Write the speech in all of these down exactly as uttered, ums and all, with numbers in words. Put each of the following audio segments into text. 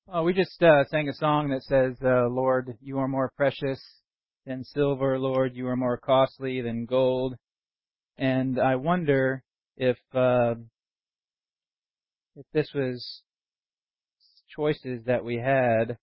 Oh, we just uh, sang a song that says, uh, Lord, you are more precious than silver. Lord, you are more costly than gold. And I wonder if uh, if this was choices that we had.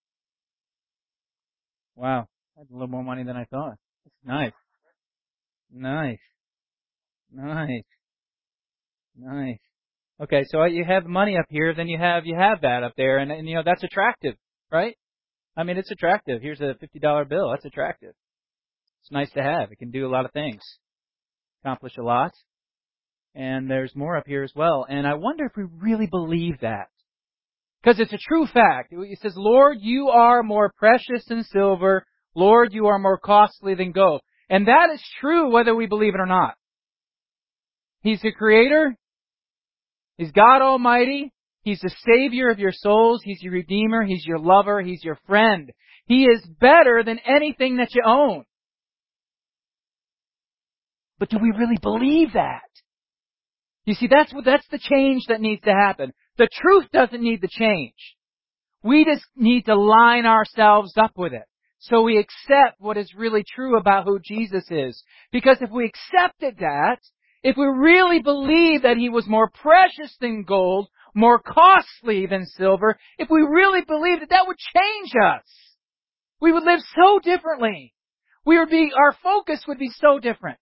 Wow, I had a little more money than I thought. That's nice. Nice. Nice. Nice. Okay, so you have money up here, then you have you have that up there, and, and you know that's attractive, right? I mean, it's attractive. Here's a fifty dollar bill. That's attractive. It's nice to have. It can do a lot of things, accomplish a lot. And there's more up here as well. And I wonder if we really believe that. Because it's a true fact. It says, Lord, you are more precious than silver. Lord, you are more costly than gold. And that is true whether we believe it or not. He's the Creator. He's God Almighty. He's the Savior of your souls. He's your Redeemer. He's your lover. He's your friend. He is better than anything that you own. But do we really believe that? You see, that's what, that's the change that needs to happen. The truth doesn't need to change. We just need to line ourselves up with it. So we accept what is really true about who Jesus is. Because if we accepted that, if we really believe that He was more precious than gold, more costly than silver, if we really believed that, that would change us. We would live so differently. We would be, our focus would be so different.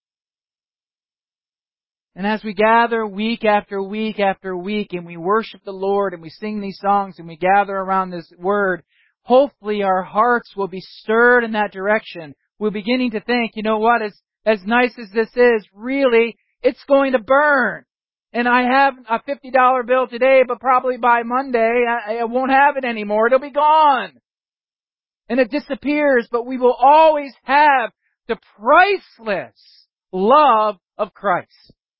And as we gather week after week after week and we worship the Lord and we sing these songs and we gather around this Word, hopefully our hearts will be stirred in that direction. We're beginning to think, you know what, as, as nice as this is, really, it's going to burn. And I have a fifty dollar bill today, but probably by Monday I, I won't have it anymore. It'll be gone. And it disappears, but we will always have the priceless love of Christ.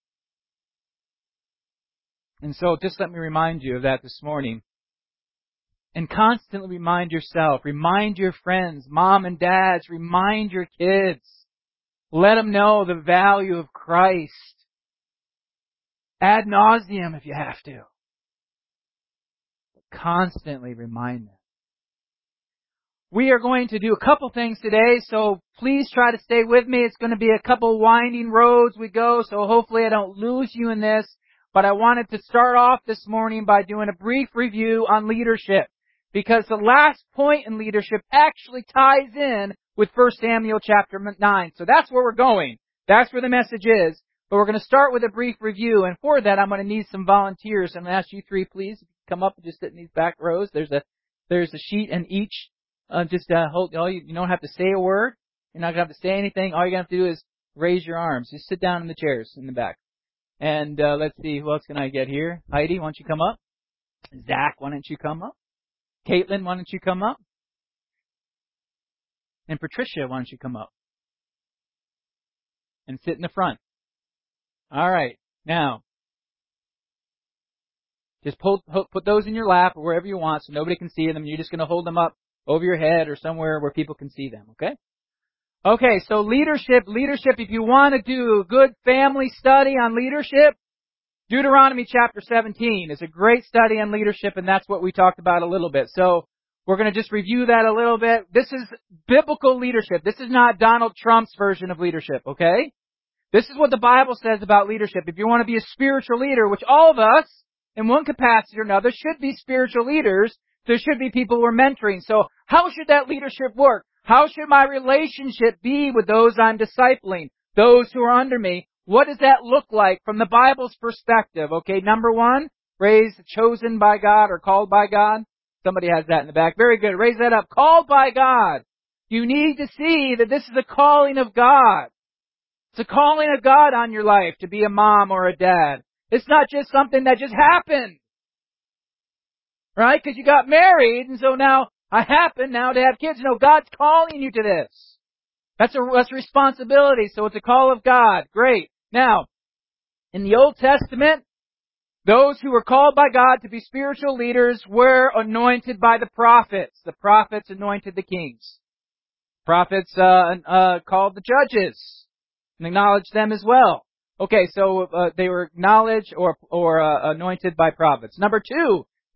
And so just let me remind you of that this morning. And constantly remind yourself, remind your friends, mom and dads, remind your kids. Let them know the value of Christ. Ad nauseum if you have to. But constantly remind them. We are going to do a couple things today, so please try to stay with me. It's going to be a couple winding roads we go, so hopefully I don't lose you in this. But I wanted to start off this morning by doing a brief review on leadership. Because the last point in leadership actually ties in with First Samuel chapter nine. So that's where we're going. That's where the message is. But we're going to start with a brief review. And for that, I'm going to need some volunteers. I'm going to ask you three, please, come up and just sit in these back rows. There's a there's a sheet in each. Uh, just uh, hold. All you, you don't have to say a word. You're not going to have to say anything. All you're going to have to do is raise your arms. Just sit down in the chairs in the back. And uh, let's see, who else can I get here? Heidi, why don't you come up? Zach, why don't you come up? Caitlin, why don't you come up? And Patricia, why don't you come up? And sit in the front. All right. Now, just pull, put those in your lap or wherever you want so nobody can see them. You're just going to hold them up over your head or somewhere where people can see them, okay? Okay, so leadership, leadership, if you want to do a good family study on leadership, Deuteronomy chapter seventeen is a great study on leadership, and that's what we talked about a little bit. So we're going to just review that a little bit. This is biblical leadership. This is not Donald Trump's version of leadership, okay? This is what the Bible says about leadership. If you want to be a spiritual leader, which all of us, in one capacity or another, should be spiritual leaders, there should be people we're mentoring. So how should that leadership work? How should my relationship be with those I'm discipling, those who are under me? What does that look like from the Bible's perspective? Okay, number one, raise chosen by God or called by God. Somebody has that in the back. Very good. Raise that up. Called by God. You need to see that this is a calling of God. It's a calling of God on your life to be a mom or a dad. It's not just something that just happened. Right? Because you got married and so now I happen now to have kids. No, God's calling you to this. That's a, that's a responsibility. So it's a call of God. Great. Now, in the Old Testament, those who were called by God to be spiritual leaders were anointed by the prophets. The prophets anointed the kings. Prophets uh, uh, called the judges and acknowledged them as well. Okay, so uh, they were acknowledged or or uh, anointed by prophets. Number two,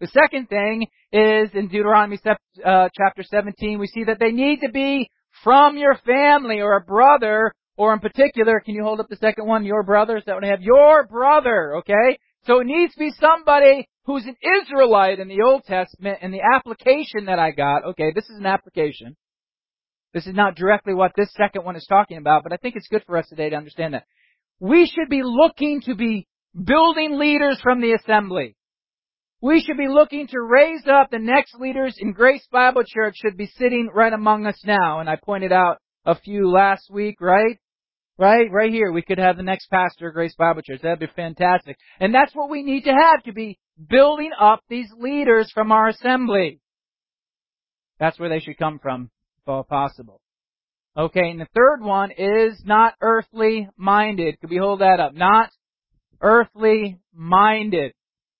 The second thing is in Deuteronomy uh, chapter seventeen, we see that they need to be from your family or a brother, or in particular, can you hold up the second one? Your brother, is that what I have? Your brother, okay? So it needs to be somebody who's an Israelite in the Old Testament, and the application that I got, okay, this is an application. This is not directly what this second one is talking about, but I think it's good for us today to understand that. We should be looking to be building leaders from the assembly. We should be looking to raise up the next leaders in Grace Bible Church should be sitting right among us now. And I pointed out a few last week, right? Right? Right here. We could have the next pastor of Grace Bible Church. That'd be fantastic. And that's what we need to have, to be building up these leaders from our assembly. That's where they should come from, if all possible. Okay, and the third one is not earthly minded. Could we hold that up? Not earthly minded.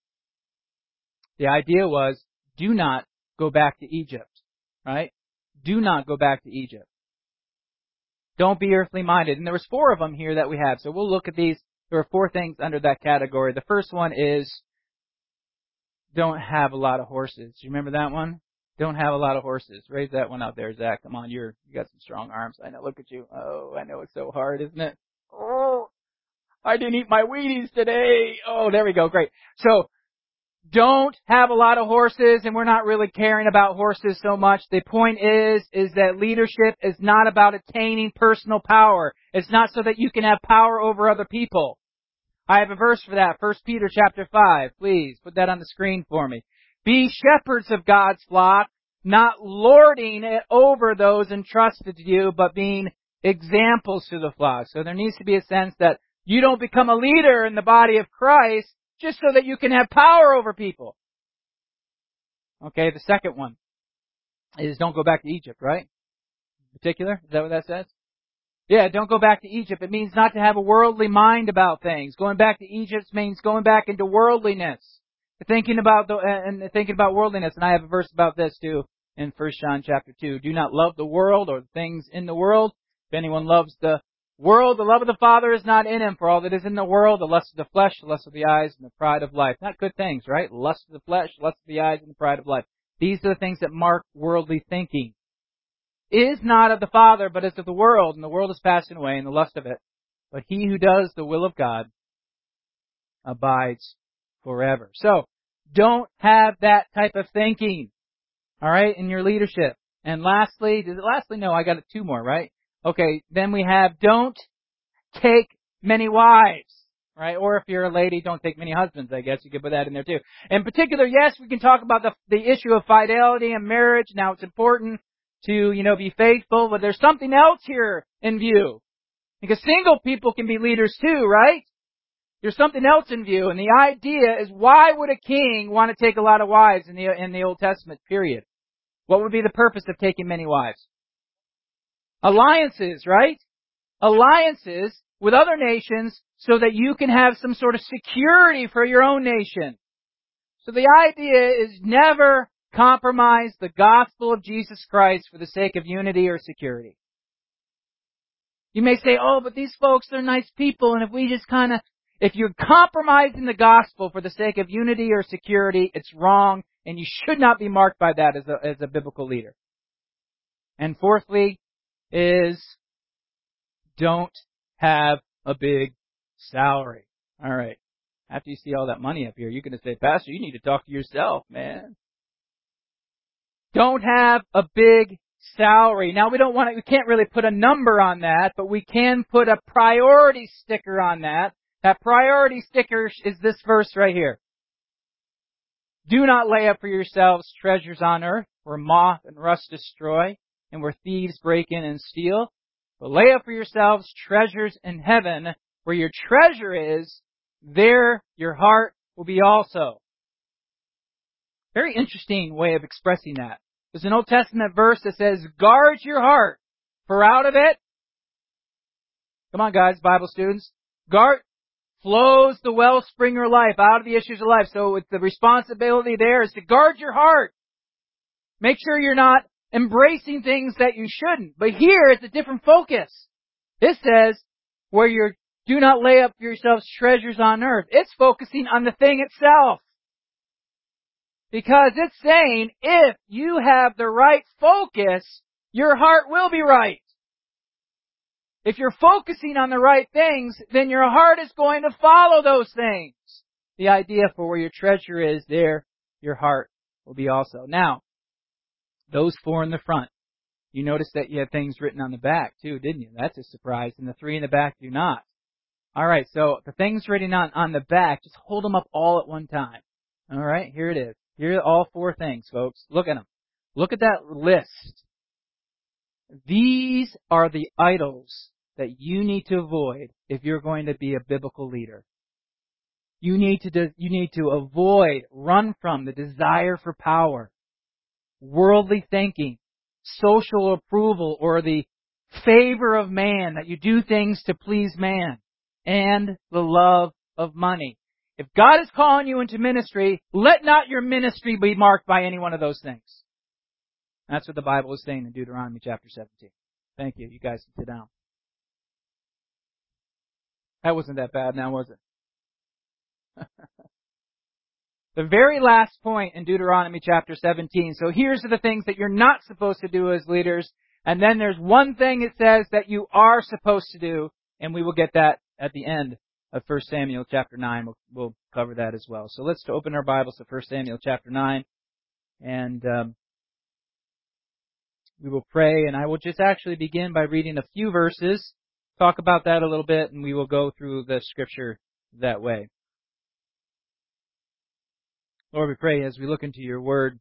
The idea was, do not go back to Egypt, right? Do not go back to Egypt. Don't be earthly minded. And there was four of them here that we have. So we'll look at these. There are four things under that category. The first one is, don't have a lot of horses. You remember that one? Don't have a lot of horses. Raise that one out there, Zach. Come on, you're, you got some strong arms. I know, look at you. Oh, I know it's so hard, isn't it? Oh, I didn't eat my Wheaties today. Oh, there we go. Great. So, don't have a lot of horses, and we're not really caring about horses so much. The point is, is that leadership is not about attaining personal power. It's not so that you can have power over other people. I have a verse for that. First Peter chapter five. Please put that on the screen for me. Be shepherds of God's flock, not lording it over those entrusted to you, but being examples to the flock. So there needs to be a sense that you don't become a leader in the body of Christ just so that you can have power over people. Okay, the second one is don't go back to Egypt, right? In particular, is that what that says? Yeah, don't go back to Egypt. It means not to have a worldly mind about things. Going back to Egypt means going back into worldliness. Thinking about the, and thinking about worldliness. And I have a verse about this too in First John chapter two. Do not love the world or the things in the world. If anyone loves the world, the love of the Father is not in him. For all that is in the world, the lust of the flesh, the lust of the eyes, and the pride of life. Not good things, right? Lust of the flesh, lust of the eyes, and the pride of life. These are the things that mark worldly thinking. Is not of the Father, but is of the world, and the world is passing away, and the lust of it. But he who does the will of God abides forever. So, don't have that type of thinking, all right, in your leadership. And lastly, did it lastly? No, I got it two more, right? Okay, then we have don't take many wives, right? Or if you're a lady, don't take many husbands, I guess. You could put that in there too. In particular, yes, we can talk about the, the issue of fidelity in marriage. Now, it's important to, you know, be faithful, but there's something else here in view. Because single people can be leaders too, right? There's something else in view, and the idea is, why would a king want to take a lot of wives in the in the Old Testament period? What would be the purpose of taking many wives? Alliances, right? Alliances with other nations so that you can have some sort of security for your own nation. So the idea is never compromise the gospel of Jesus Christ for the sake of unity or security. You may say, oh, but these folks, they're nice people, and if we just kind of If you're compromising the gospel for the sake of unity or security, it's wrong, and you should not be marked by that as a, as a biblical leader. And fourthly is, don't have a big salary. All right. After you see all that money up here, you're going to say, Pastor, you need to talk to yourself, man. Don't have a big salary. Now, we don't want to, we can't really put a number on that, but we can put a priority sticker on that. That priority sticker is this verse right here. Do not lay up for yourselves treasures on earth, where moth and rust destroy, and where thieves break in and steal. But lay up for yourselves treasures in heaven, where your treasure is, there your heart will be also. Very interesting way of expressing that. There's an Old Testament verse that says, guard your heart, for out of it, come on guys, Bible students, guard, flows the wellspring of life, out of the issues of life. So it's the responsibility there is to guard your heart. Make sure you're not embracing things that you shouldn't. But here it's a different focus. This says, where you do not lay up for yourselves treasures on earth. It's focusing on the thing itself. Because it's saying if you have the right focus, your heart will be right. If you're focusing on the right things, then your heart is going to follow those things. The idea for where your treasure is, there your heart will be also. Now, those four in the front. You noticed that you have things written on the back too, didn't you? That's a surprise. And the three in the back do not. Alright, so the things written on, on the back, just hold them up all at one time. Alright, here it is. Here are all four things, folks. Look at them. Look at that list. These are the idols that you need to avoid if you're going to be a biblical leader. You need to, do, you need to avoid, run from the desire for power, worldly thinking, social approval, or the favor of man, that you do things to please man, and the love of money. If God is calling you into ministry, let not your ministry be marked by any one of those things. That's what the Bible is saying in Deuteronomy chapter seventeen. Thank you. You guys can sit down. That wasn't that bad now, was it? The very last point in Deuteronomy chapter seventeen. So here's the things that you're not supposed to do as leaders. And then there's one thing it says that you are supposed to do. And we will get that at the end of First Samuel chapter nine. We'll, we'll cover that as well. So let's open our Bibles to First Samuel chapter nine. And um, we will pray. And I will just actually begin by reading a few verses. Talk about that a little bit. And we will go through the scripture that way. Lord, we pray as we look into your word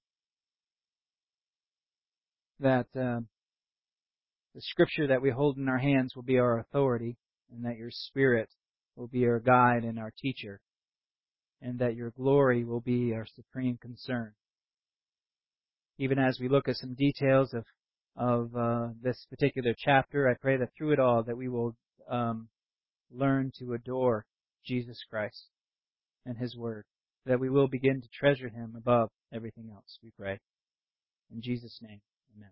that uh, the scripture that we hold in our hands will be our authority, and that your Spirit will be our guide and our teacher, and that your glory will be our supreme concern. Even as we look at some details of of uh, this particular chapter, I pray that through it all that we will um, learn to adore Jesus Christ and His Word, that we will begin to treasure Him above everything else, we pray. In Jesus' name, amen.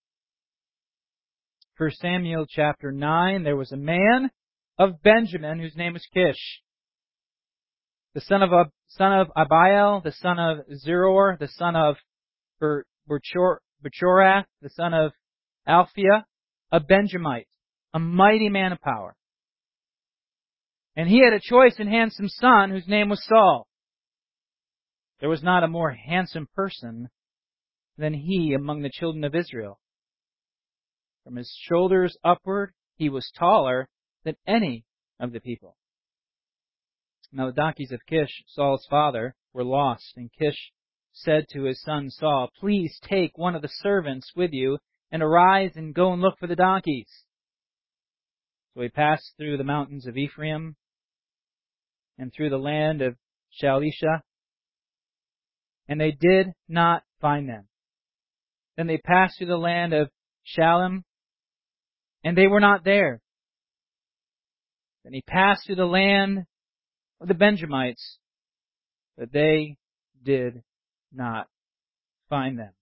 First Samuel chapter nine, there was a man of Benjamin whose name was Kish, the son of Ab- son of Abiel, the son of Zeror, the son of Ber- Berchor- Bechorath, the son of Alphiah, a Benjamite, a mighty man of power. And he had a choice and handsome son whose name was Saul. There was not a more handsome person than he among the children of Israel. From his shoulders upward, he was taller than any of the people. Now the donkeys of Kish, Saul's father, were lost, and Kish said to his son Saul, "Please take one of the servants with you, and arise and go and look for the donkeys." So he passed through the mountains of Ephraim, and through the land of Shalisha, and they did not find them. Then they passed through the land of Shalem, and they were not there. Then he passed through the land of the Benjamites, but they did not find them.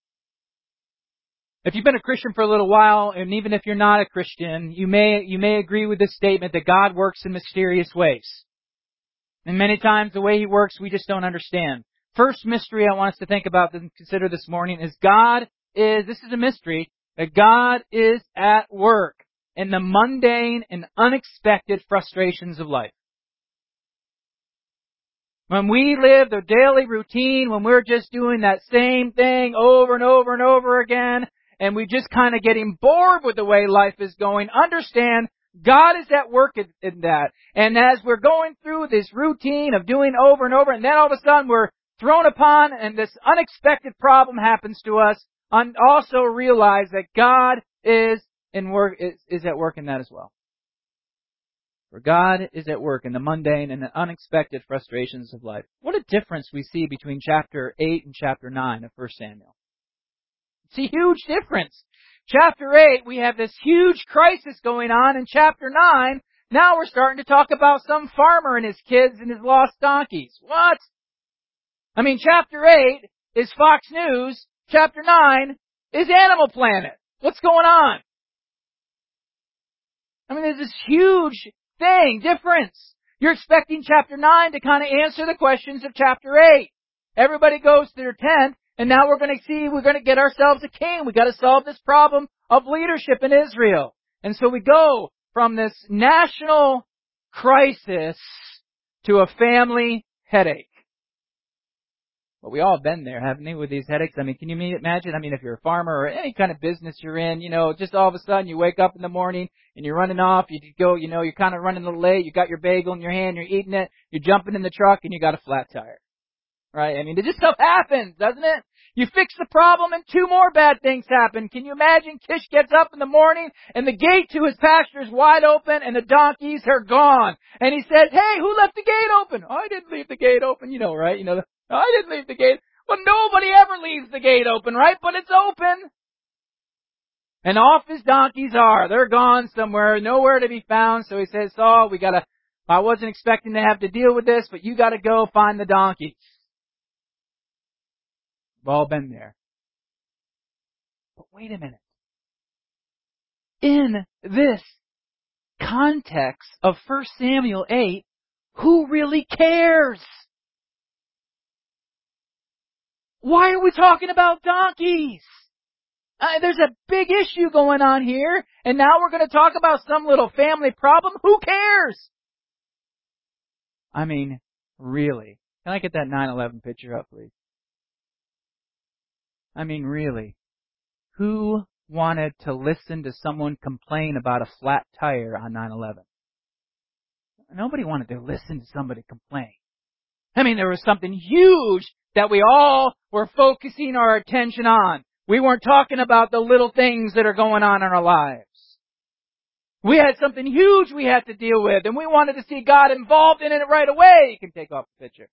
If you've been a Christian for a little while, and even if you're not a Christian, you may you may agree with this statement that God works in mysterious ways. And many times the way He works, we just don't understand. First mystery I want us to think about and consider this morning is God is, this is a mystery, that God is at work in the mundane and unexpected frustrations of life. When we live the daily routine, when we're just doing that same thing over and over and over again, and we just kind of getting bored with the way life is going, understand God is at work in, in that. And as we're going through this routine of doing over and over, and then all of a sudden we're thrown upon and this unexpected problem happens to us, and also realize that God is in work is, is at work in that as well. For God is at work in the mundane and the unexpected frustrations of life. What a difference we see between chapter eight and chapter nine of First Samuel. It's a huge difference. Chapter eight, we have this huge crisis going on. In chapter nine, now we're starting to talk about some farmer and his kids and his lost donkeys. What? I mean, chapter eight is Fox News. Chapter nine is Animal Planet. What's going on? I mean, there's this huge thing, difference. You're expecting chapter nine to kind of answer the questions of chapter eight. Everybody goes to their tent, and now we're going to see, we're going to get ourselves a king. We've got to solve this problem of leadership in Israel. And so we go from this national crisis to a family headache. But we all been there, haven't we, with these headaches? I mean, can you imagine? I mean, if you're a farmer or any kind of business you're in, you know, just all of a sudden you wake up in the morning and you're running off, you go, you know, you're kind of running a little late, you got your bagel in your hand, you're eating it, you're jumping in the truck and you got a flat tire. Right? I mean, it just stuff happens, doesn't it? You fix the problem and two more bad things happen. Can you imagine Kish gets up in the morning and the gate to his pasture is wide open and the donkeys are gone. And he says, hey, who left the gate open? Oh, I didn't leave the gate open. You know, right? You know, I didn't leave the gate. Well, nobody ever leaves the gate open, right? But it's open. And off his donkeys are. They're gone somewhere, nowhere to be found. So he says, Saul, we gotta, I wasn't expecting to have to deal with this, but you gotta go find the donkeys. We've all been there. But wait a minute. In this context of First Samuel eight, who really cares? Why are we talking about donkeys? Uh, there's a big issue going on here, and now we're going to talk about some little family problem. Who cares? I mean, really. Can I get that nine eleven picture up, please? I mean, really. Who wanted to listen to someone complain about a flat tire on nine eleven? Nobody wanted to listen to somebody complain. I mean, there was something huge that we all were focusing our attention on. We weren't talking about the little things that are going on in our lives. We had something huge we had to deal with, and we wanted to see God involved in it right away. You can take off the picture.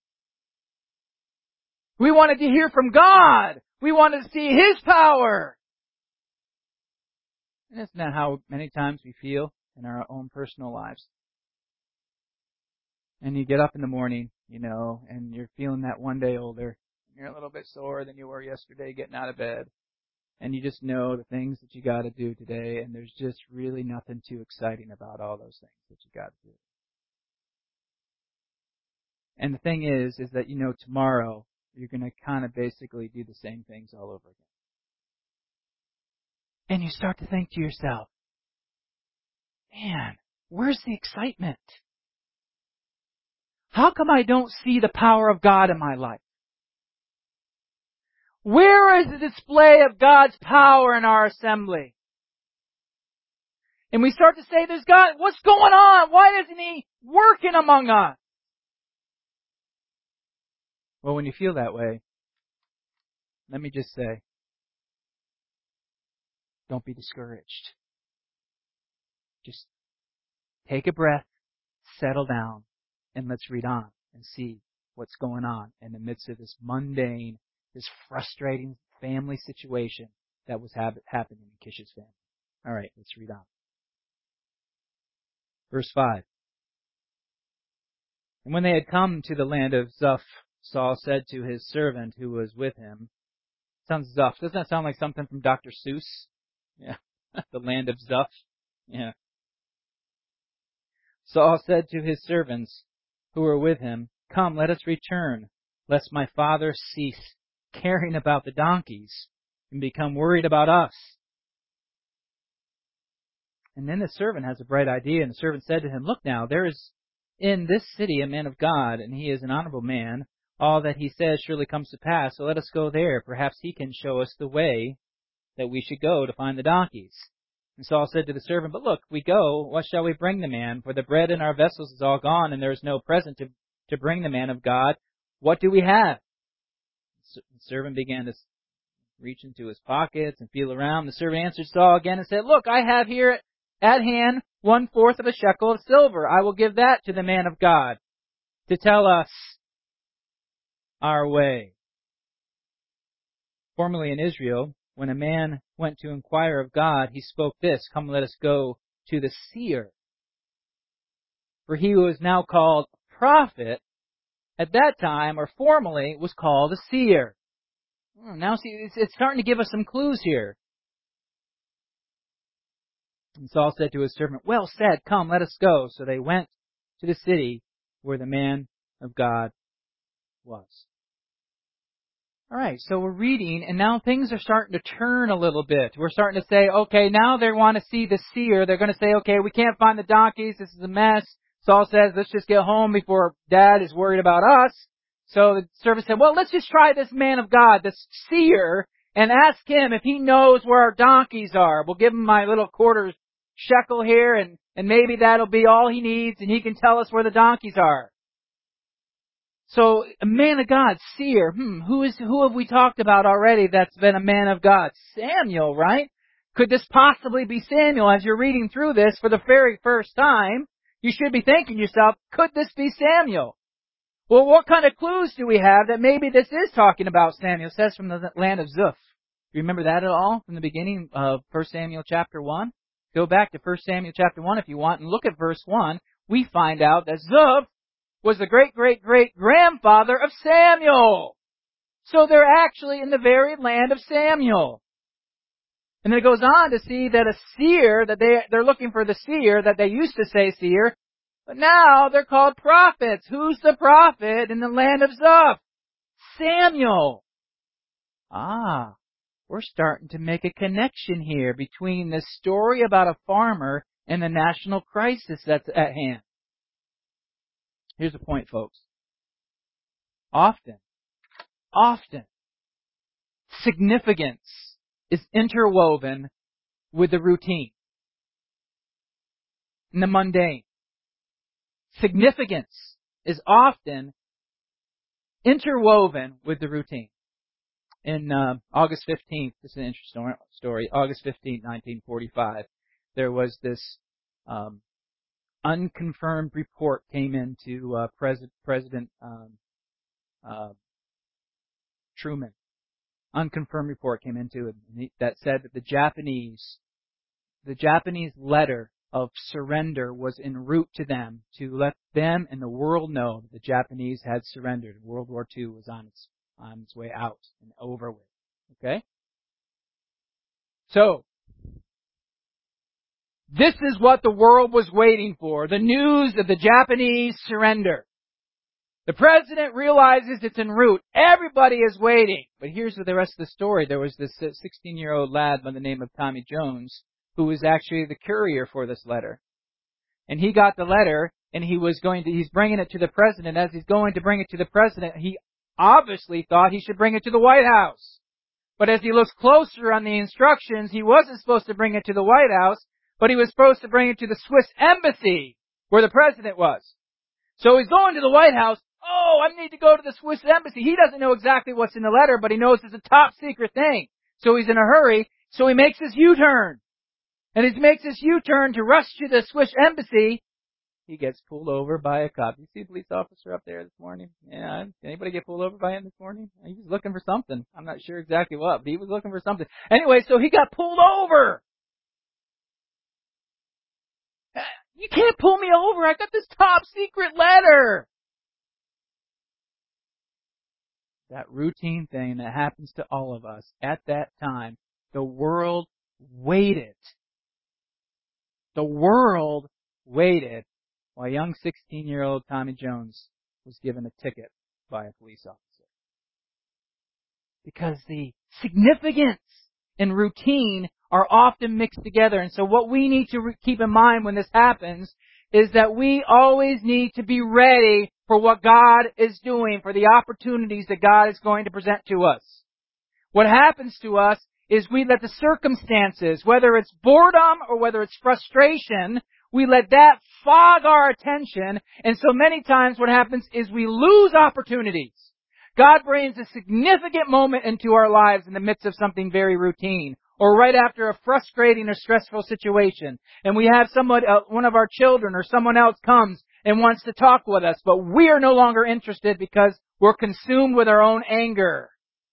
We wanted to hear from God. We wanted to see His power. And isn't that how many times we feel in our own personal lives? And you get up in the morning, you know, and you're feeling that one day older. You're a little bit sore than you were yesterday getting out of bed. And you just know the things that you got to do today, and there's just really nothing too exciting about all those things that you got to do. And the thing is, is that, you know, tomorrow you're going to kind of basically do the same things all over again. And you start to think to yourself, man, where's the excitement? How come I don't see the power of God in my life? Where is the display of God's power in our assembly? And we start to say, there's God, what's going on? Why isn't He working among us? Well, when you feel that way, let me just say, don't be discouraged. Just take a breath, settle down, and let's read on and see what's going on in the midst of this mundane, this frustrating family situation that was ha- happening in Kish's family. All right, let's read on. Verse five. And when they had come to the land of Zuph, Saul said to his servant who was with him, sounds Zuph. Doesn't that sound like something from Doctor Seuss? Yeah, the land of Zuph. Yeah. Saul said to his servants who were with him, come, let us return, lest my father cease caring about the donkeys and become worried about us. And then the servant has a bright idea, and the servant said to him, look now, there is in this city a man of God, and he is an honorable man. All that he says surely comes to pass, so let us go there. Perhaps he can show us the way that we should go to find the donkeys. And Saul said to the servant, but look, we go, what shall we bring the man? For the bread in our vessels is all gone, and there is no present to, to bring the man of God. What do we have? The servant began to reach into his pockets and feel around. The servant answered Saul again and said, look, I have here at hand one fourth of a shekel of silver. I will give that to the man of God to tell us our way. Formerly in Israel, when a man went to inquire of God, he spoke this, come, let us go to the seer. For he who is now called prophet, at that time, or formerly, was called a seer. Now see, it's, it's starting to give us some clues here. And Saul said to his servant, well said, come, let us go. So they went to the city where the man of God was. Alright, so we're reading, and now things are starting to turn a little bit. We're starting to say, okay, now they want to see the seer. They're going to say, okay, we can't find the donkeys. This is a mess. Saul says, let's just get home before Dad is worried about us. So the servant said, well, let's just try this man of God, this seer, and ask him if he knows where our donkeys are. We'll give him my little quarter shekel here, and, and maybe that'll be all he needs, and he can tell us where the donkeys are. So, a man of God, seer, hmm, who is, who have we talked about already that's been a man of God? Samuel, right? Could this possibly be Samuel? As you're reading through this for the very first time, you should be thinking to yourself, could this be Samuel? Well, what kind of clues do we have that maybe this is talking about Samuel? It says from the land of Zuph. Remember that at all from the beginning of First Samuel chapter one? Go back to First Samuel chapter one if you want and look at verse one. We find out that Zuph was the great-great-great-grandfather of Samuel. So they're actually in the very land of Samuel. And then it goes on to see that a seer, that they, they're looking for the seer, that they used to say seer, but now they're called prophets. Who's the prophet in the land of Zuph? Samuel. Ah, we're starting to make a connection here between this story about a farmer and the national crisis that's at hand. Here's the point, folks. Often, often, significance is interwoven with the routine and the mundane. Significance is often interwoven with the routine. In uh, August fifteenth, this is an interesting story, August fifteenth, nineteen forty-five, there was this um, unconfirmed report came into uh, Pres- President um, uh, Truman. Unconfirmed report came into it that said that the Japanese, the Japanese letter of surrender was en route to them to let them and the world know that the Japanese had surrendered. World War Two was on its on its way out and over with. Okay, so. This is what the world was waiting for, the news of the Japanese surrender. The president realizes it's en route. Everybody is waiting. But here's the rest of the story. There was this sixteen-year-old lad by the name of Tommy Jones who was actually the courier for this letter. And he got the letter, and he was going to, he's bringing it to the president. As he's going to bring it to the president, he obviously thought he should bring it to the White House. But as he looks closer on the instructions, he wasn't supposed to bring it to the White House, but he was supposed to bring it to the Swiss embassy, where the president was. So he's going to the White House. Oh, I need to go to the Swiss embassy. He doesn't know exactly what's in the letter, but he knows it's a top secret thing. So he's in a hurry, so he makes his U-turn. And as he makes his U-turn to rush to the Swiss embassy, he gets pulled over by a cop. You see a police officer up there this morning? Yeah, anybody get pulled over by him this morning? He was looking for something. I'm not sure exactly what, but he was looking for something. Anyway, so he got pulled over. You can't pull me over. I got this top secret letter. That routine thing that happens to all of us at that time, the world waited. The world waited while young sixteen-year-old Tommy Jones was given a ticket by a police officer. Because the significance and routine are often mixed together. And so what we need to re- keep in mind when this happens is that we always need to be ready for what God is doing, for the opportunities that God is going to present to us. What happens to us is we let the circumstances, whether it's boredom or whether it's frustration, we let that fog our attention. And so many times what happens is we lose opportunities. God brings a significant moment into our lives in the midst of something very routine, or right after a frustrating or stressful situation, and we have someone, uh, one of our children or someone else comes and wants to talk with us, but we are no longer interested because we're consumed with our own anger.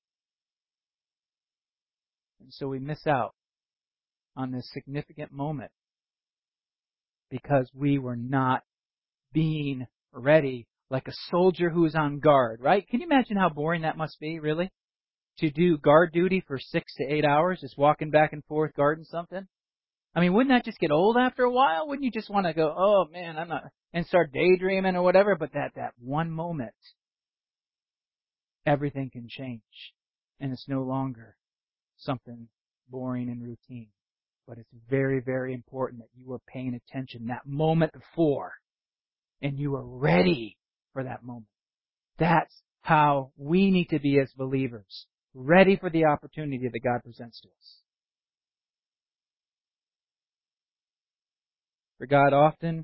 And so we miss out on this significant moment because we were not being ready like a soldier who is on guard, right? Can you imagine how boring that must be, really? To do guard duty for six to eight hours, just walking back and forth guarding something? I mean, wouldn't that just get old after a while? Wouldn't you just want to go, oh man, I'm not, and start daydreaming or whatever? But that, that one moment, everything can change. And it's no longer something boring and routine. But it's very, very important that you are paying attention that moment before. And you are ready for that moment. That's how we need to be as believers. Ready for the opportunity that God presents to us. For God often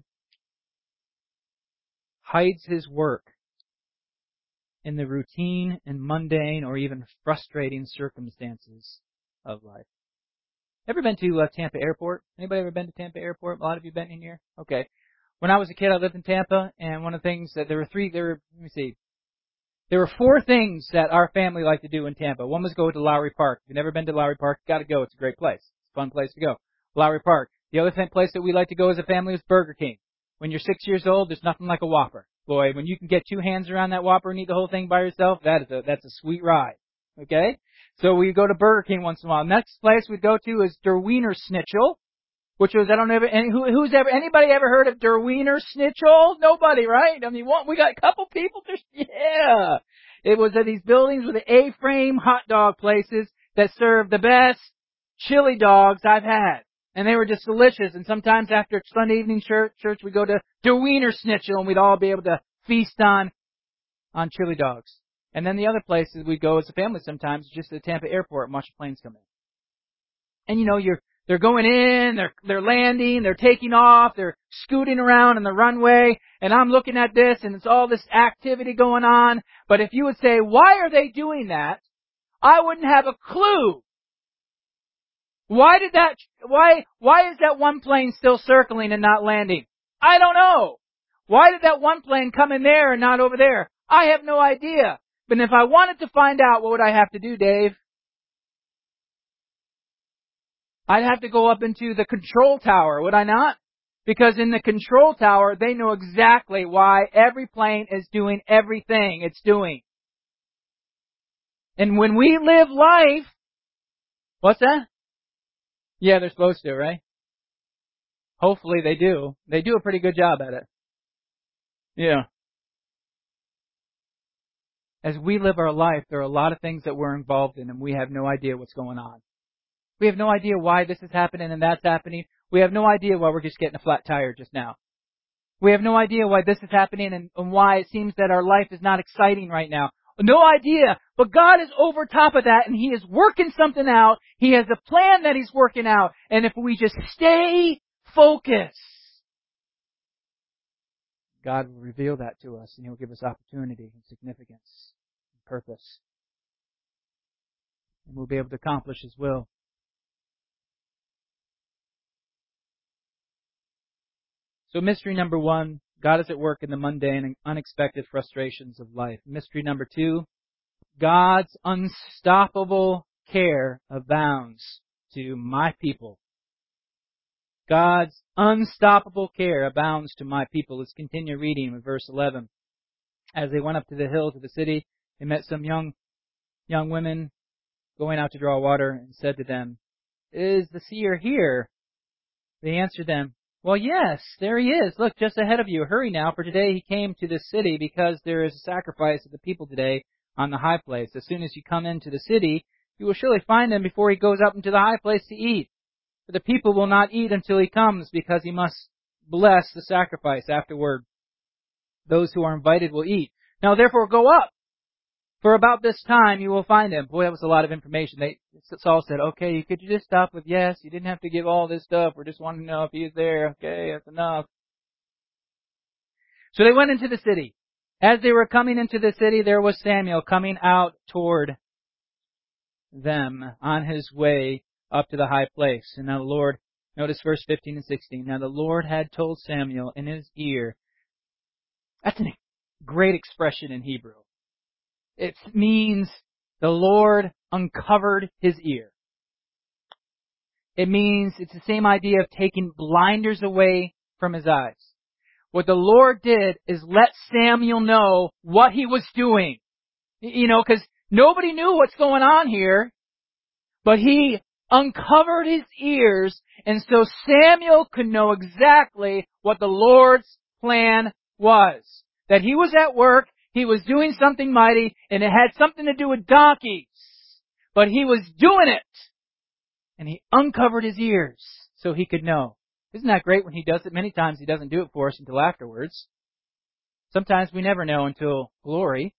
hides His work in the routine and mundane or even frustrating circumstances of life. Ever been to uh, Tampa Airport? Anybody ever been to Tampa Airport? A lot of you been in here? Okay. When I was a kid, I lived in Tampa, and one of the things that there were three, there were, let me see, there were four things that our family liked to do in Tampa. One was go to Lowry Park. If you've never been to Lowry Park, you gotta go. It's a great place. It's a fun place to go. Lowry Park. The other th- place that we like to go as a family was Burger King. When you're six years old, there's nothing like a Whopper. Boy, when you can get two hands around that Whopper and eat the whole thing by yourself, that is a, that's a sweet ride. Okay? So we go to Burger King once in a while. Next place we'd go to is Der Wiener Schnitzel, which was, I don't know, any, who, who's ever, anybody ever heard of Der Wiener Schnitzel? Nobody, right? I mean, what, we got a couple people, there's, yeah. It was at these buildings with the A-frame hot dog places that served the best chili dogs I've had. And they were just delicious. And sometimes after Sunday evening church, church we'd go to Der Wiener Schnitzel and we'd all be able to feast on, on chili dogs. And then the other places we'd go as a family sometimes, just to the Tampa Airport and watch the planes come in. And you know, you're, they're going in, they're, they're landing, they're taking off, they're scooting around on the runway, and I'm looking at this and it's all this activity going on. But if you would say, why are they doing that? I wouldn't have a clue. Why did that, why, why is that one plane still circling and not landing? I don't know. Why did that one plane come in there and not over there? I have no idea. But if I wanted to find out, what would I have to do, Dave? I'd have to go up into the control tower, would I not? Because in the control tower, they know exactly why every plane is doing everything it's doing. And when we live life, what's that? Yeah, they're supposed to, right? Hopefully they do. They do a pretty good job at it. Yeah. As we live our life, there are a lot of things that we're involved in and we have no idea what's going on. We have no idea why this is happening and that's happening. We have no idea why we're just getting a flat tire just now. We have no idea why this is happening and, and why it seems that our life is not exciting right now. No idea. But God is over top of that and He is working something out. He has a plan that He's working out. And if we just stay focused, God will reveal that to us and He'll give us opportunity and significance and purpose. And we'll be able to accomplish His will. So mystery number one, God is at work in the mundane and unexpected frustrations of life. Mystery number two, God's unstoppable care abounds to my people. God's unstoppable care abounds to my people. Let's continue reading with verse eleven. As they went up to the hills of the city, they met some young young women going out to draw water and said to them, "Is the seer here?" They answered them, "Well, yes, there he is. Look, just ahead of you. Hurry now, for today he came to this city because there is a sacrifice of the people today on the high place. As soon as you come into the city, you will surely find him before he goes up into the high place to eat. For the people will not eat until he comes because he must bless the sacrifice afterward. Those who are invited will eat. Now therefore go up. For about this time you will find him." Boy, that was a lot of information. They, Saul said, "Okay, could you just stop with yes? You didn't have to give all this stuff. We're just wanting to know if he is there. Okay, that's enough." So they went into the city. As they were coming into the city, there was Samuel coming out toward them on his way up to the high place. And now the Lord, notice verse fifteen and sixteen. Now the Lord had told Samuel in his ear. That's a great expression in Hebrew. It means the Lord uncovered his ear. It means it's the same idea of taking blinders away from his eyes. What the Lord did is let Samuel know what he was doing. You know, because nobody knew what's going on here, but he uncovered his ears, and so Samuel could know exactly what the Lord's plan was. That he was at work, he was doing something mighty, and it had something to do with donkeys. but he was doing it. And he uncovered his ears so he could know. Isn't that great when he does it? Many times he doesn't do it for us until afterwards. Sometimes we never know until glory.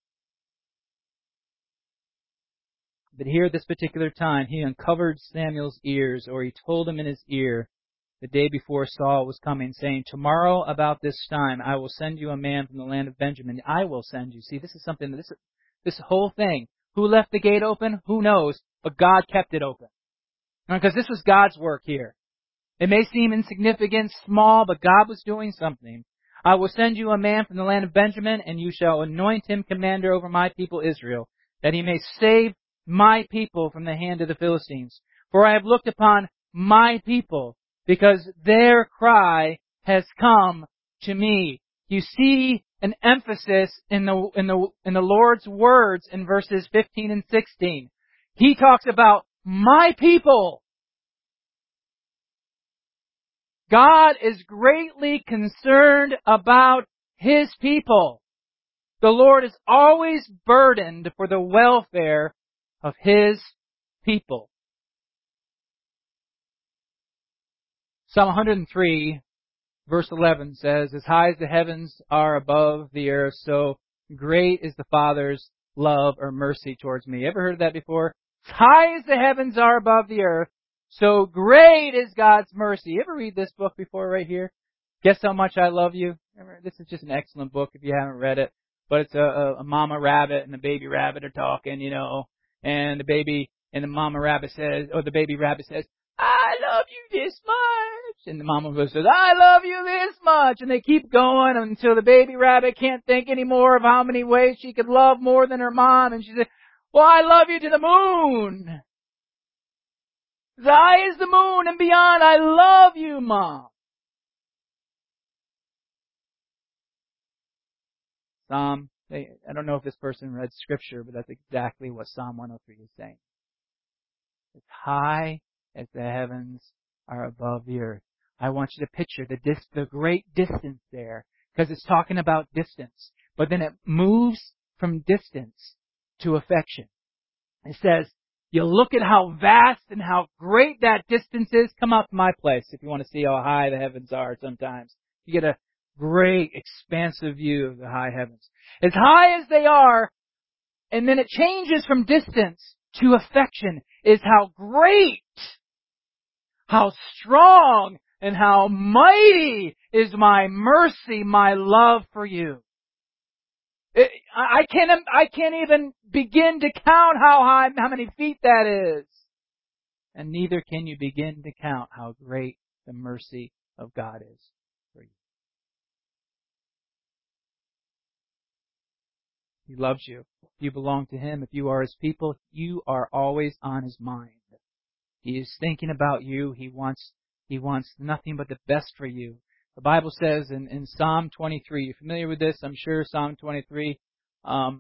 But here at this particular time, he uncovered Samuel's ears, or he told him in his ear the day before Saul was coming, saying, tomorrow about this time I will send you a man from the land of Benjamin. I will send you. See, this is something, this, this whole thing. Who left the gate open? Who knows? But God kept it open. Because this was God's work here. It may seem insignificant, small, but God was doing something. I will send you a man from the land of Benjamin, and you shall anoint him commander over my people Israel, that he may save my people from the hand of the Philistines. For I have looked upon my people, because their cry has come to me. You see an emphasis in the in the in the Lord's words in verses fifteen and sixteen. He talks about my people. God is greatly concerned about His people. The Lord is always burdened for the welfare of His people. Psalm one hundred three, verse eleven says, as high as the heavens are above the earth, so great is the Father's love or mercy towards me. You ever heard of that before? As high as the heavens are above the earth, so great is God's mercy. You ever read this book before right here? Guess How Much I Love You? This is just an excellent book if you haven't read it. But it's a, a, a mama rabbit and a baby rabbit are talking, you know. And the baby and the mama rabbit says, or the baby rabbit says, I love you this much. And the mama rabbit says, I love you this much. And they keep going until the baby rabbit can't think anymore of how many ways she could love more than her mom. And she says, well, I love you to the moon. As high as the moon and beyond, I love you, Mom. Psalm, I don't know if this person read Scripture, but that's exactly what Psalm one oh three is saying. As high as the heavens are above the earth. I want you to picture the dis- the great distance there, because it's talking about distance. But then it moves from distance to affection. It says, you look at how vast and how great that distance is. Come out to my place if you want to see how high the heavens are sometimes. You get a great, expansive view of the high heavens. As high as they are, and then it changes from distance to affection, is how great, how strong, and how mighty is my mercy, my love for you. It, I can't. I can't even begin to count how high, how many feet that is, and neither can you begin to count how great the mercy of God is for you. He loves you. You belong to Him. If you are His people, you are always on His mind. He is thinking about you. He wants. He wants nothing but the best for you. The Bible says in, in Psalm twenty-three, you're familiar with this, I'm sure, Psalm twenty-three, um,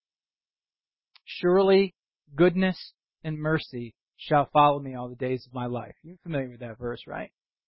surely goodness and mercy shall follow me all the days of my life. You're familiar with that verse, right?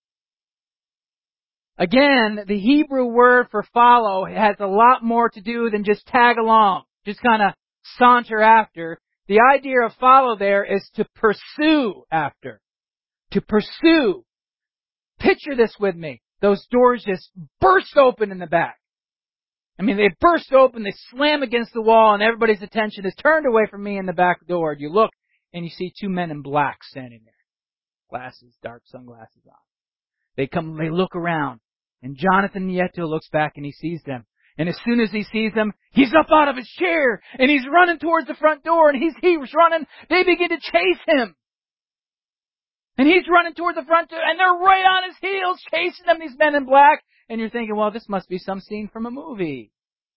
Again, the Hebrew word for follow has a lot more to do than just tag along, just kind of saunter after. The idea of follow there is to pursue after. To pursue. Picture this with me. Those doors just burst open in the back. I mean, they burst open, they slam against the wall, and everybody's attention is turned away from me in the back door. You look, and you see two men in black standing there. Glasses, dark sunglasses on. They come, they look around, and Jonathan Nieto looks back and he sees them. And as soon as he sees them, he's up out of his chair, and he's running towards the front door, and he's, he's running. They begin to chase him. And he's running toward the front door, and they're right on his heels, chasing him, these men in black. And you're thinking, well, this must be some scene from a movie.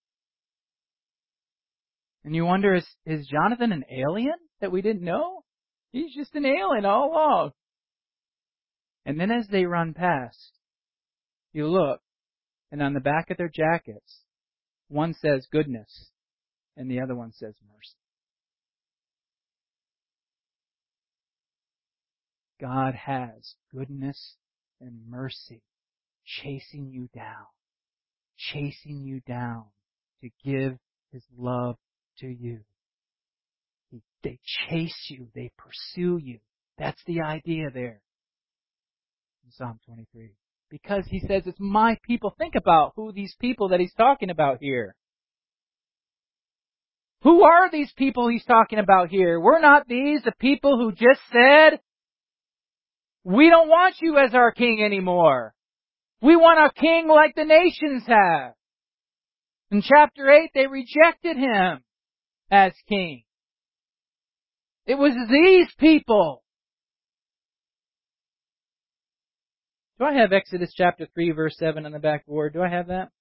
And you wonder, is, is Jonathan an alien that we didn't know? He's just an alien all along. And then as they run past, you look, and on the back of their jackets, one says goodness, and the other one says mercy. God has goodness and mercy chasing you down, chasing you down to give His love to you. They chase you. They pursue you. That's the idea there in Psalm twenty-three. Because he says it's my people. Think about who these people that he's talking about here. Who are these people he's talking about here? Were not these the people who just said, we don't want you as our king anymore. We want a king like the nations have. In chapter eight, they rejected him as king. It was these people. Do I have Exodus chapter three, verse seven on the backboard? Do I have that?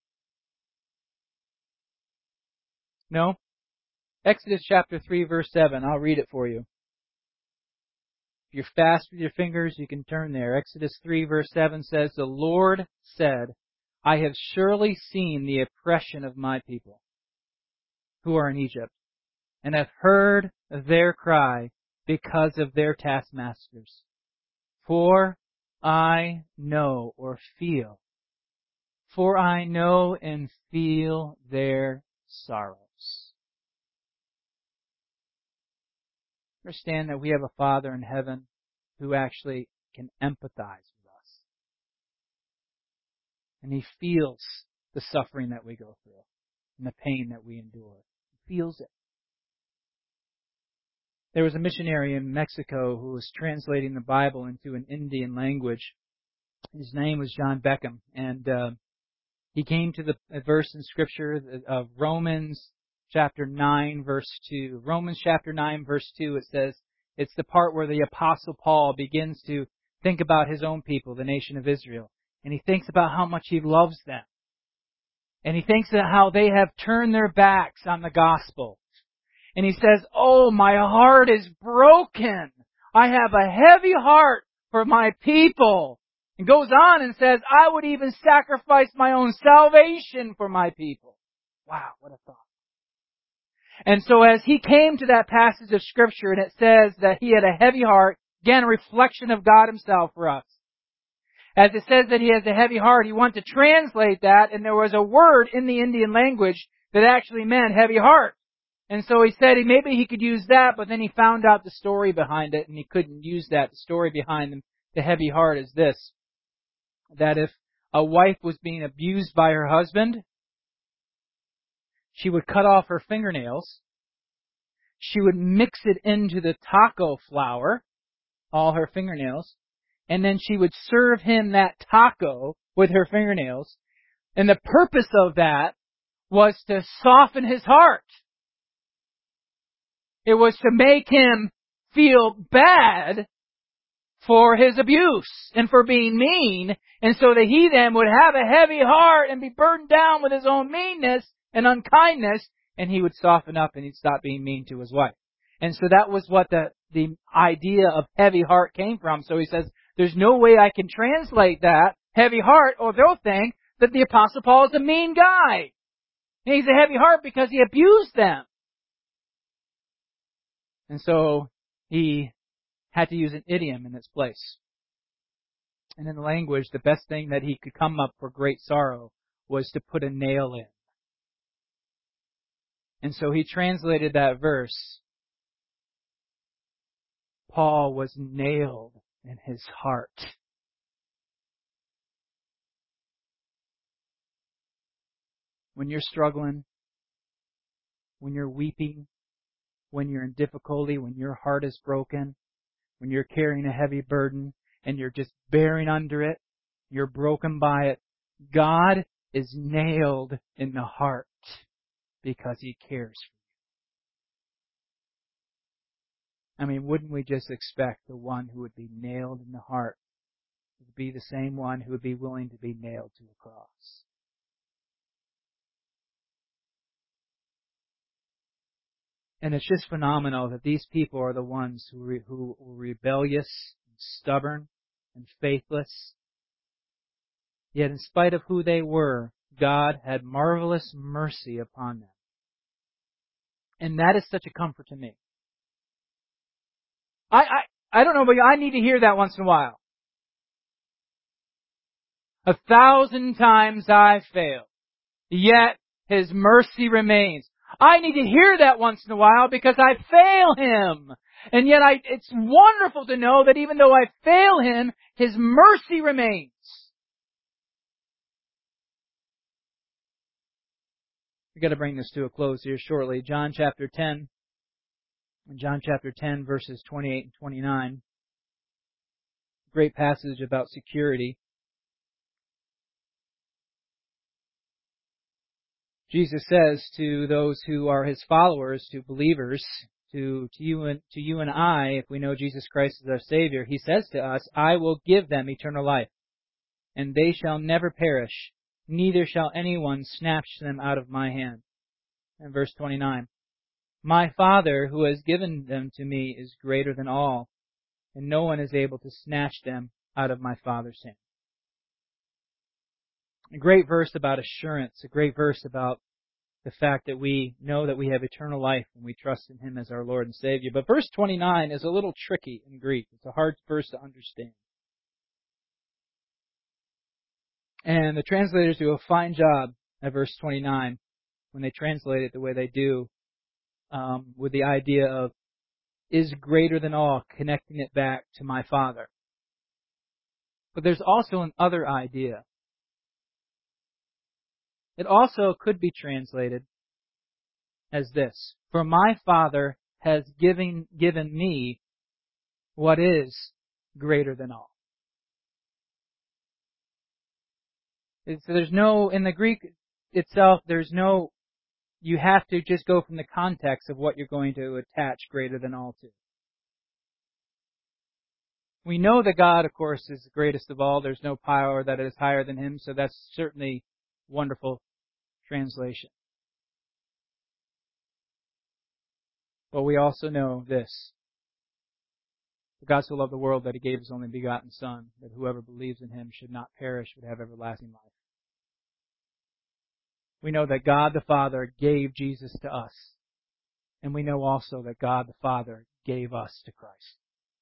No? Exodus chapter three, verse seven. I'll read it for you. If you're fast with your fingers, you can turn there. Exodus three, verse seven says, the Lord said, I have surely seen the oppression of my people who are in Egypt, and have heard their cry because of their taskmasters. For I know or feel, for I know and feel their sorrows. Understand that we have a Father in heaven who actually can empathize with us. And He feels the suffering that we go through and the pain that we endure. He feels it. There was a missionary in Mexico who was translating the Bible into an Indian language. His name was John Beckham, and uh, he came to the verse in Scripture of Romans chapter nine, verse two. Romans chapter nine, verse two, it says, it's the part where the Apostle Paul begins to think about his own people, the nation of Israel. And he thinks about how much he loves them. And he thinks about how they have turned their backs on the gospel. And he says, oh, my heart is broken. I have a heavy heart for my people. And goes on and says, I would even sacrifice my own salvation for my people. Wow, what a thought. And so as he came to that passage of Scripture, and it says that he had a heavy heart, again, a reflection of God Himself for us. As it says that he has a heavy heart, he wanted to translate that, and there was a word in the Indian language that actually meant heavy heart. And so he said he, maybe he could use that, but then he found out the story behind it, and he couldn't use that. The story behind the heavy heart is this, that if a wife was being abused by her husband, she would cut off her fingernails, she would mix it into the taco flour, all her fingernails, and then she would serve him that taco with her fingernails. And the purpose of that was to soften his heart. It was to make him feel bad for his abuse and for being mean, and so that he then would have a heavy heart and be burdened down with his own meanness and unkindness, and he would soften up and he'd stop being mean to his wife. And so that was what the, the idea of heavy heart came from. So he says, there's no way I can translate that, heavy heart, or they'll think that the Apostle Paul is a mean guy. And he's a heavy heart because he abused them. And so he had to use an idiom in its place. And in the language, the best thing that he could come up for great sorrow was to put a nail in. And so he translated that verse. Paul was nailed in his heart. When you're struggling, when you're weeping, when you're in difficulty, when your heart is broken, when you're carrying a heavy burden and you're just bearing under it, you're broken by it, God is nailed in the heart because He cares for you. I mean, wouldn't we just expect the one who would be nailed in the heart to be the same one who would be willing to be nailed to a cross? And it's just phenomenal that these people are the ones who, re, who were rebellious, and stubborn, and faithless. Yet in spite of who they were, God had marvelous mercy upon them. And that is such a comfort to me. I, I, I don't know, but I need to hear that once in a while. A thousand times I failed, yet His mercy remains. I need to hear that once in a while because I fail Him. And yet I, it's wonderful to know that even though I fail Him, His mercy remains. We've got to bring this to a close here shortly. John chapter ten. John chapter ten, verses twenty-eight and twenty-nine. Great passage about security. Jesus says to those who are His followers, to believers, to, to you and to you and I, if we know Jesus Christ as our Savior, He says to us, I will give them eternal life, and they shall never perish, neither shall anyone snatch them out of my hand. And verse twenty-nine, my Father who has given them to me is greater than all, and no one is able to snatch them out of my Father's hand. A great verse about assurance, a great verse about the fact that we know that we have eternal life when we trust in Him as our Lord and Savior. But verse twenty-nine is a little tricky in Greek. It's a hard verse to understand. And the translators do a fine job at verse twenty-nine when they translate it the way they do, um, with the idea of is greater than all, connecting it back to my Father. But there's also another idea. It also could be translated as this: for my Father has given, given me what is greater than all. It's, there's no, in the Greek itself, there's no, you have to just go from the context of what you're going to attach greater than all to. We know that God, of course, is the greatest of all. There's no power that is higher than Him, so that's certainly wonderful translation. But we also know this: for God so loved the world that He gave His only begotten Son, that whoever believes in Him should not perish but have everlasting life. We know that God the Father gave Jesus to us. And we know also that God the Father gave us to Christ.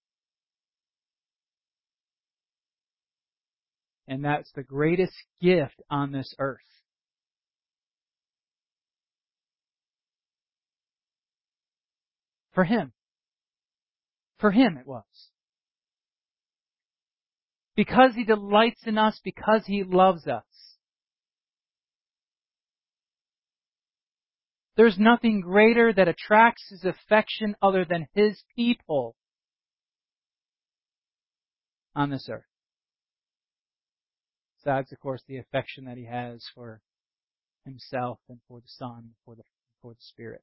And that's the greatest gift on this earth. For Him. For Him it was. Because He delights in us, because He loves us. There's nothing greater that attracts His affection other than His people on this earth. Besides, of course, the affection that He has for Himself and for the Son, for the, for the Spirit.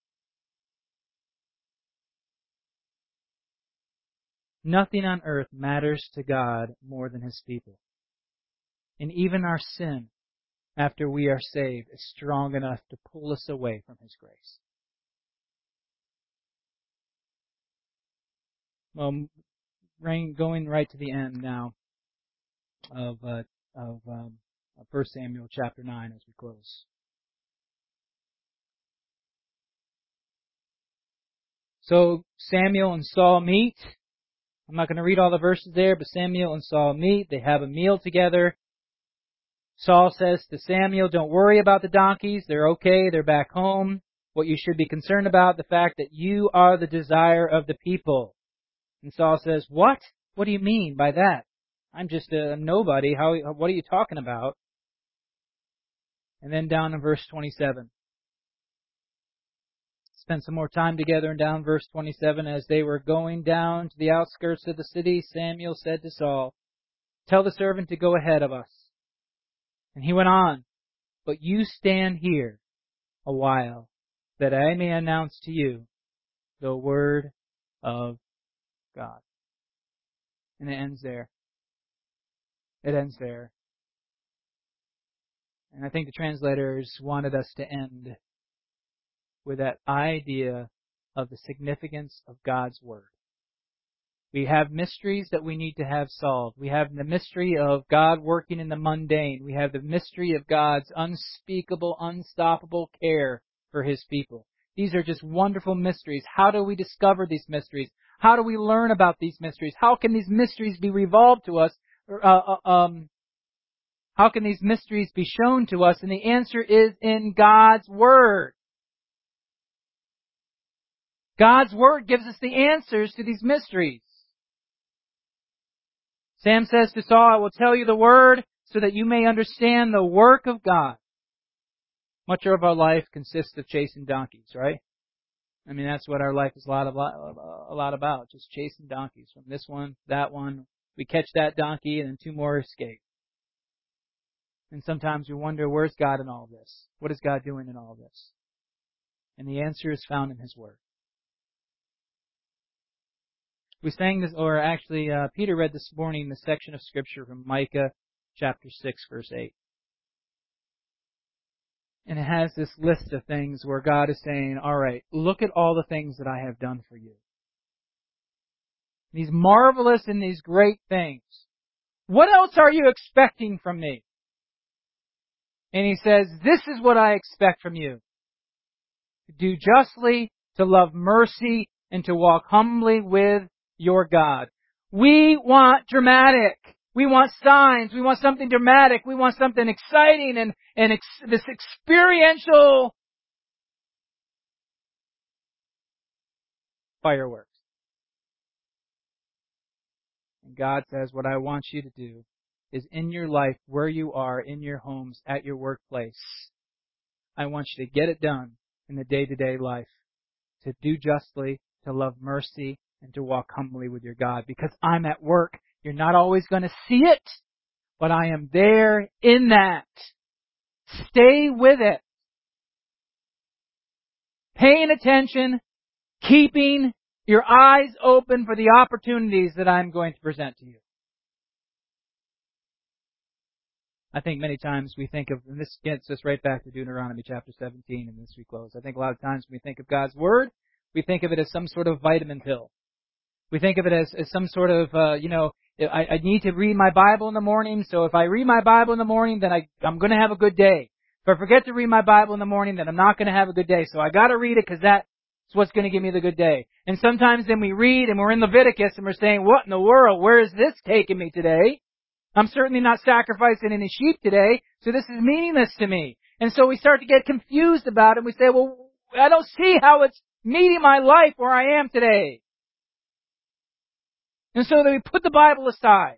Nothing on earth matters to God more than His people. And even our sin, after we are saved, is strong enough to pull us away from His grace. Well, going right to the end now of uh, of um, First Samuel chapter nine as we close. So Samuel and Saul meet. I'm not going to read all the verses there, but Samuel and Saul meet. They have a meal together. Saul says to Samuel, don't worry about the donkeys. They're okay. They're back home. What you should be concerned about, the fact that you are the desire of the people. And Saul says, what? What do you mean by that? I'm just a nobody. How? What are you talking about? And then down in verse twenty-seven. Spent some more time together, and down verse twenty-seven. As they were going down to the outskirts of the city, Samuel said to Saul, tell the servant to go ahead of us. And he went on, but you stand here a while, that I may announce to you the word of God. And it ends there. It ends there. And I think the translators wanted us to end with that idea of the significance of God's Word. We have mysteries that we need to have solved. We have the mystery of God working in the mundane. We have the mystery of God's unspeakable, unstoppable care for His people. These are just wonderful mysteries. How do we discover these mysteries? How do we learn about these mysteries? How can these mysteries be revolved to us? Uh, uh, um, how can these mysteries be shown to us? And the answer is in God's Word. God's Word gives us the answers to these mysteries. Sam says to Saul, I will tell you the Word so that you may understand the work of God. Much of our life consists of chasing donkeys, right? I mean, that's what our life is a lot, of, a lot about, just chasing donkeys. From this one, that one. We catch that donkey and then two more escape. And sometimes we wonder, where's God in all this? What is God doing in all this? And the answer is found in His Word. We sang this, or actually, uh, Peter read this morning the section of Scripture from Micah chapter six, verse eight. And it has this list of things where God is saying, all right, look at all the things that I have done for you. These marvelous and these great things. What else are you expecting from me? And He says, this is what I expect from you. To do justly, to love mercy, and to walk humbly with your God. We want dramatic. We want signs. We want something dramatic. We want something exciting and, and ex- this experiential fireworks. And God says, what I want you to do is in your life, where you are, in your homes, at your workplace, I want you to get it done in the day-to-day life. To do justly, to love mercy, and to walk humbly with your God. Because I'm at work. You're not always going to see it, but I am there in that. Stay with it. Paying attention, keeping your eyes open for the opportunities that I'm going to present to you. I think many times we think of, and this gets us right back to Deuteronomy chapter seventeen, and this we close. I think a lot of times when we think of God's Word, we think of it as some sort of vitamin pill. We think of it as, as some sort of, uh, you know, I, I need to read my Bible in the morning, so if I read my Bible in the morning, then I, I'm going to have a good day. If I forget to read my Bible in the morning, then I'm not going to have a good day. So I got to read it because that's what's going to give me the good day. And sometimes then we read and we're in Leviticus and we're saying, what in the world? Where is this taking me today? I'm certainly not sacrificing any sheep today, so this is meaningless to me. And so we start to get confused about it and we say, well, I don't see how it's meeting my life where I am today. And so then we put the Bible aside.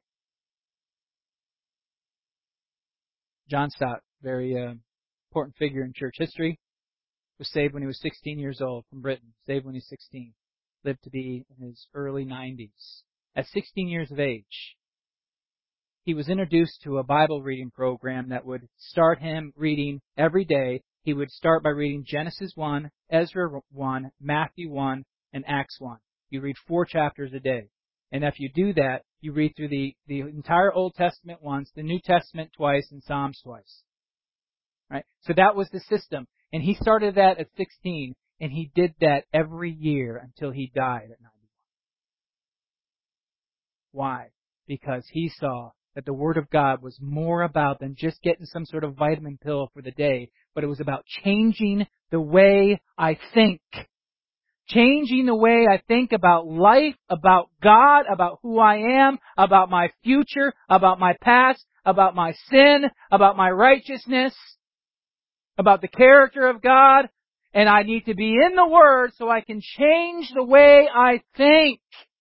John Stott, very uh, important figure in church history, was saved when he was sixteen years old from Britain. Saved when he was sixteen. Lived to be in his early nineties. At sixteen years of age, he was introduced to a Bible reading program that would start him reading every day. He would start by reading Genesis one, Ezra one, Matthew one, and Acts one. You read four chapters a day. And if you do that, you read through the, the entire Old Testament once, the New Testament twice, and Psalms twice. Right? So that was the system. And he started that at sixteen, and he did that every year until he died at ninety-one. Why? Because he saw that the Word of God was more about than just getting some sort of vitamin pill for the day, but it was about changing the way I think. Changing the way I think about life, about God, about who I am, about my future, about my past, about my sin, about my righteousness, about the character of God. And I need to be in the Word so I can change the way I think.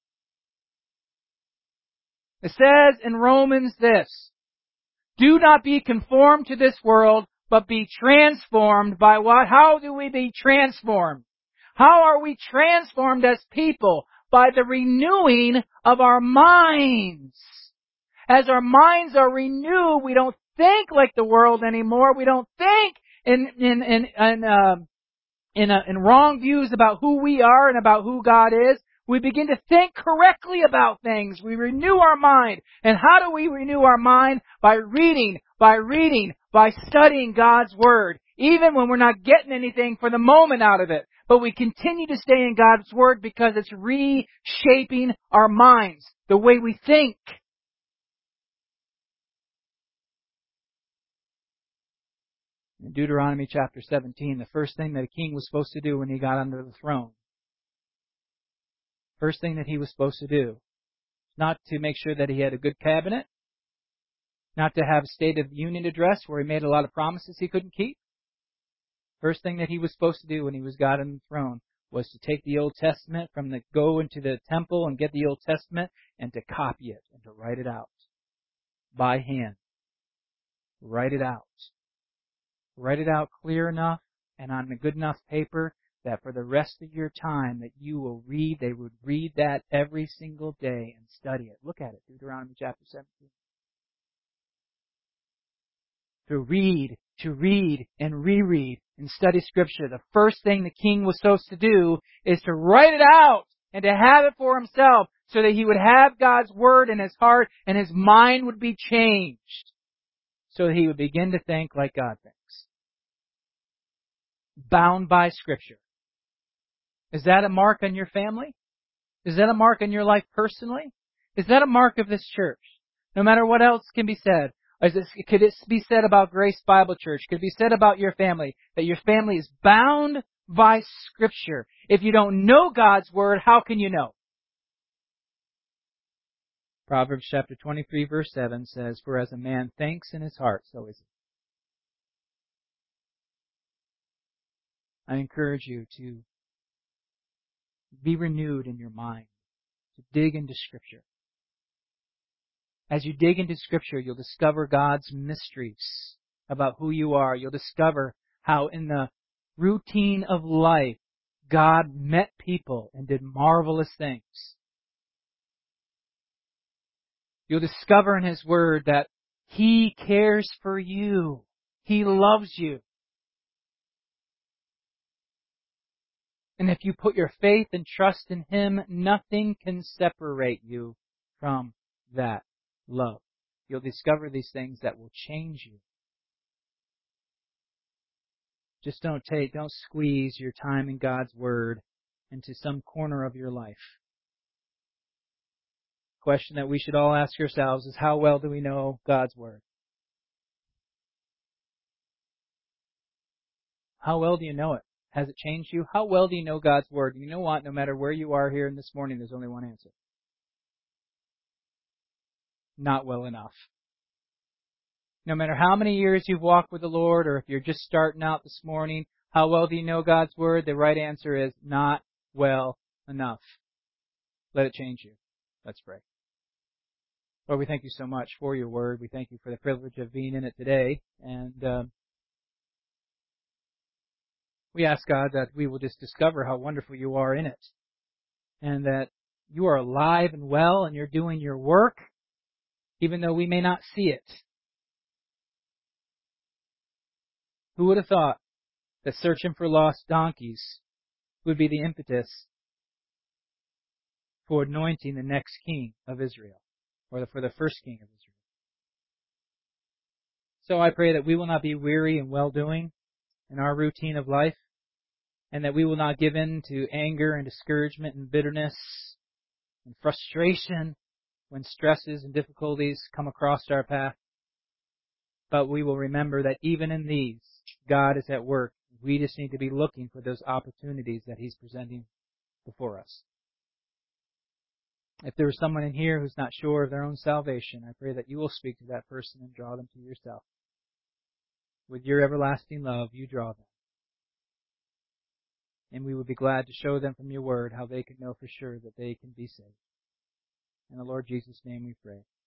It says in Romans this, do not be conformed to this world, but be transformed by what? How do we be transformed? How are we transformed as people? By the renewing of our minds. As our minds are renewed, we don't think like the world anymore. We don't think in in in in, uh, in, uh, in wrong views about who we are and about who God is. We begin to think correctly about things. We renew our mind. And how do we renew our mind? By reading, by reading, by studying God's Word. Even when we're not getting anything for the moment out of it. But we continue to stay in God's Word because it's reshaping our minds, the way we think. In Deuteronomy chapter seventeen, the first thing that a king was supposed to do when he got under the throne, first thing that he was supposed to do, not to make sure that he had a good cabinet, not to have a State of the Union address where he made a lot of promises he couldn't keep. First thing that he was supposed to do when he was got on the throne was to take the Old Testament from the, go into the temple and get the Old Testament and to copy it and to write it out by hand. Write it out. Write it out clear enough and on a good enough paper that for the rest of your time that you will read, they would read that every single day and study it. Look at it, Deuteronomy chapter seventeen. To read, to read and reread and study Scripture. The first thing the king was supposed to do is to write it out and to have it for himself so that he would have God's Word in his heart and his mind would be changed so that he would begin to think like God thinks. Bound by Scripture. Is that a mark on your family? Is that a mark on your life personally? Is that a mark of this church? No matter what else can be said. Is this, could it be said about Grace Bible Church? Could it be said about your family? That your family is bound by Scripture. If you don't know God's Word, how can you know? Proverbs chapter twenty-three verse seven says, "For as a man thinks in his heart, so is he." I encourage you to be renewed in your mind, to dig into Scripture. As you dig into Scripture, you'll discover God's mysteries about who you are. You'll discover how in the routine of life, God met people and did marvelous things. You'll discover in His Word that He cares for you. He loves you. And if you put your faith and trust in Him, nothing can separate you from that love. You'll discover these things that will change you. Just don't take, don't squeeze your time in God's Word into some corner of your life. The question that we should all ask ourselves is, how well do we know God's Word? How well do you know it? Has it changed you? How well do you know God's Word? You know what? No matter where you are here this morning, there's only one answer. Not well enough. No matter how many years you've walked with the Lord, or if you're just starting out this morning, how well do you know God's Word? The right answer is not well enough. Let it change you. Let's pray. Lord, we thank you so much for your Word. We thank you for the privilege of being in it today. And uh, we ask, God, that we will just discover how wonderful you are in it. And that you are alive and well and you're doing your work, even though we may not see it. Who would have thought that searching for lost donkeys would be the impetus for anointing the next king of Israel, or for the first king of Israel? So I pray that we will not be weary in well-doing in our routine of life, and that we will not give in to anger and discouragement and bitterness and frustration when stresses and difficulties come across our path. But we will remember that even in these, God is at work. We just need to be looking for those opportunities that He's presenting before us. If there is someone in here who's not sure of their own salvation, I pray that you will speak to that person and draw them to yourself. With your everlasting love, you draw them. And we would be glad to show them from your word how they can know for sure that they can be saved. In the Lord Jesus' name we pray.